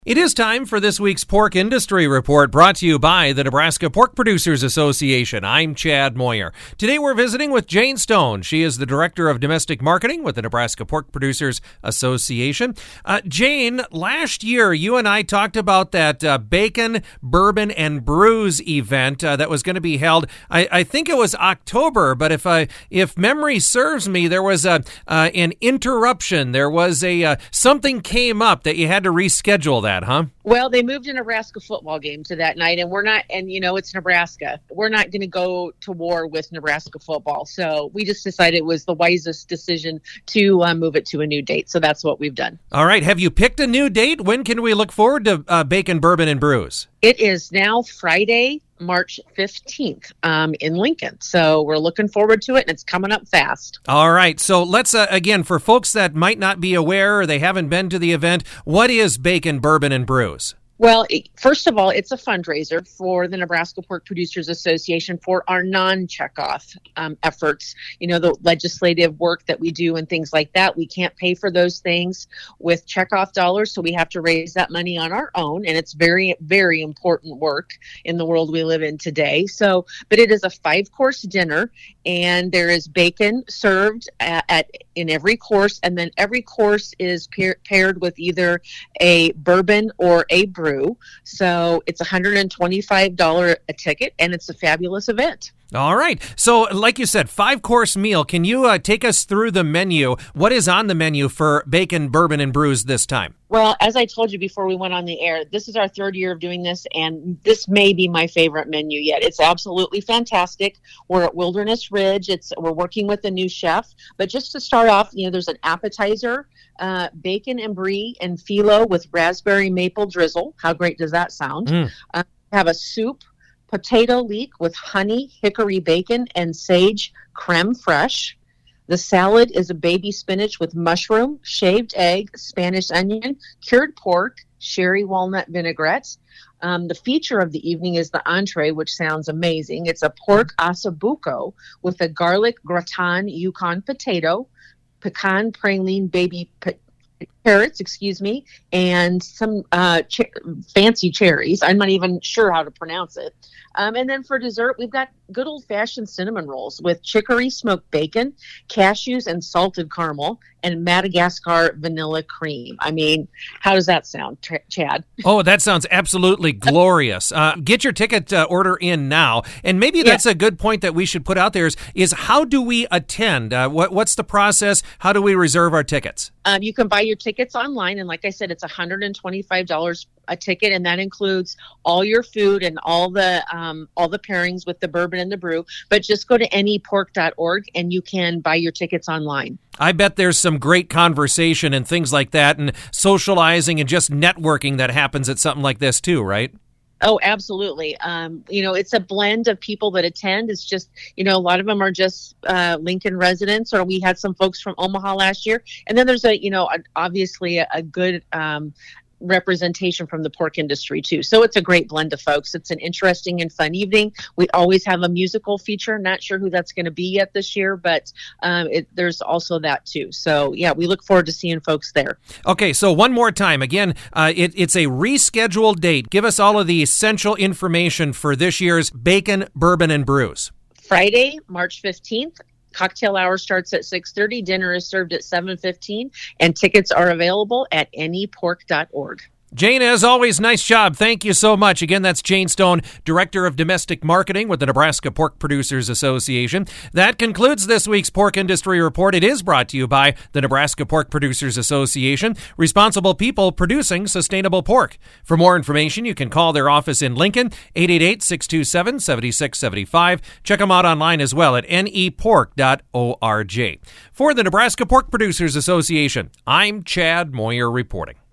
It is time for this week's Pork Industry Report, brought to you by the Nebraska Pork Producers Association. I'm Chad Moyer. Today we're visiting with Jane Stone. She is the Director of Domestic Marketing with the Nebraska Pork Producers Association. Jane, last year you and I talked about that Bacon, Bourbon, and Brews event that was going to be held. I think it was October, but if memory serves me, there was an interruption. There was something came up that you had to reschedule that. Huh? Well, they moved a Nebraska football game to that night, and it's Nebraska. We're not going to go to war with Nebraska football. So we just decided it was the wisest decision to move it to a new date. So that's what we've done. All right. Have you picked a new date? When can we look forward to Bacon, Bourbon, and Brews? It is now Friday, March 15th in Lincoln. So we're looking forward to it, and it's coming up fast. All right. So let's, again, for folks that might not be aware or they haven't been to the event, what is Bacon, Bourbon, and Brews? Well, first of all, it's a fundraiser for the Nebraska Pork Producers Association for our non-checkoff efforts. You know, the legislative work that we do and things like that. We can't pay for those things with checkoff dollars, so we have to raise that money on our own. And it's very, very important work in the world we live in today. So, but it is a 5-course dinner, and there is bacon served in every course, and then every course is paired with either a bourbon or a brew. So it's $125 a ticket, and it's a fabulous event. All right. So like you said, 5-course meal. Can you take us through the menu? What is on the menu for Bacon, Bourbon, and Brews this time? Well, as I told you before we went on the air, this is our 3rd year of doing this, and this may be my favorite menu yet. It's absolutely fantastic. We're at Wilderness Ridge. We're working with a new chef. But just to start off, there's an appetizer, bacon and brie and phyllo with raspberry maple drizzle. How great does that sound? Have a soup, potato leek with honey, hickory bacon, and sage creme fraiche. The salad is a baby spinach with mushroom, shaved egg, Spanish onion, cured pork, sherry walnut vinaigrette. The feature of the evening is the entree, which sounds amazing. It's a pork ossobuco with a garlic gratin Yukon potato, pecan praline baby carrots, and some fancy cherries. I'm not even sure how to pronounce it. And then for dessert, we've got good old-fashioned cinnamon rolls with chicory smoked bacon, cashews and salted caramel, and Madagascar vanilla cream. I mean, how does that sound, Chad? Oh, that sounds absolutely glorious. Get your ticket order in now. And maybe that's a good point that we should put out there is how do we attend? What's the process? How do we reserve our tickets? You can buy your tickets online, and like I said, it's $125 a ticket, and that includes all your food and all the pairings with the bourbon and the brew. But just go to nepork.org and you can buy your tickets online. I bet there's some great conversation and things like that, and socializing and just networking that happens at something like this too, right? Oh, absolutely. It's a blend of people that attend. It's just, a lot of them are just Lincoln residents, or we had some folks from Omaha last year. And then there's obviously a good representation from the pork industry too. So it's a great blend of folks. It's an interesting and fun evening. We always have a musical feature. Not sure who that's going to be yet this year, but there's also that too. So yeah, we look forward to seeing folks there. Okay, so one more time. Again, it's a rescheduled date. Give us all of the essential information for this year's Bacon, Bourbon, and Brews. Friday, March 15th. Cocktail hour starts at 6:30. Dinner is served at 7:15, and tickets are available at nepork.org. Jane, as always, nice job. Thank you so much. Again, that's Jane Stone, Director of Domestic Marketing with the Nebraska Pork Producers Association. That concludes this week's Pork Industry Report. It is brought to you by the Nebraska Pork Producers Association, responsible people producing sustainable pork. For more information, you can call their office in Lincoln, 888-627-7675. Check them out online as well at nepork.org. For the Nebraska Pork Producers Association, I'm Chad Moyer reporting.